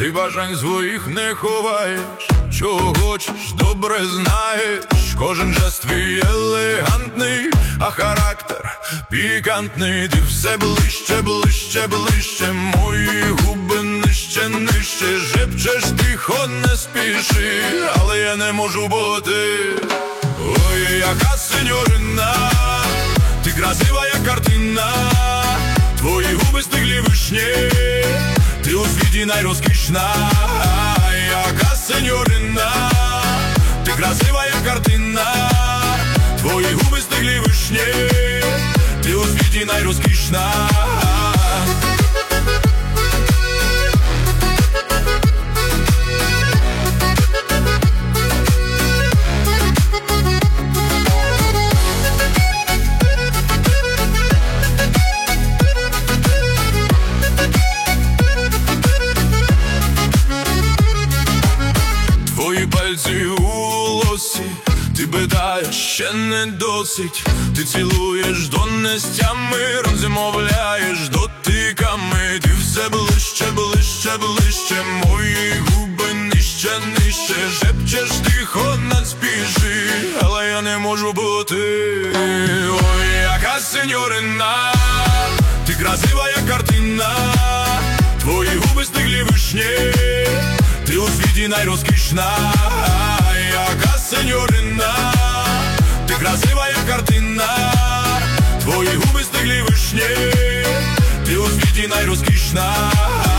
ти бажань своїх не ховаєш. Чого хочеш, добре знаєш. Кожен жест твій елегантний, а характер пікантний. Ти все ближче, ближче, ближче, мої губи нижче, нижче. Шепчеш тихо, не спіши, але я не можу бути. Ой, яка сеньорина, ти красива, як картина. Твої губи стиглі вишні, ти у світі найрозкішна. Яка сеньорина, ти красива, як картина. Твої губи стиглі вишні, ти у світі найрозкішна. Твої пальці у лосі, ти питаєш, ще не досить. Ти цілуєш до нестями, розмовляєш дотиками. Ти все ближче, ближче, ближче, мої губи нижче, нижче. Шепчеш тихо, не спіши, але я не можу бути. Ой, яка сеньорина, ти красива, як картина. Твої губи стиглі вишні, ти у світі найрозкішна. Яка сеньорина, ти красива, як картина. Твої губи стиглі вишні, ти у світі найрозкішна.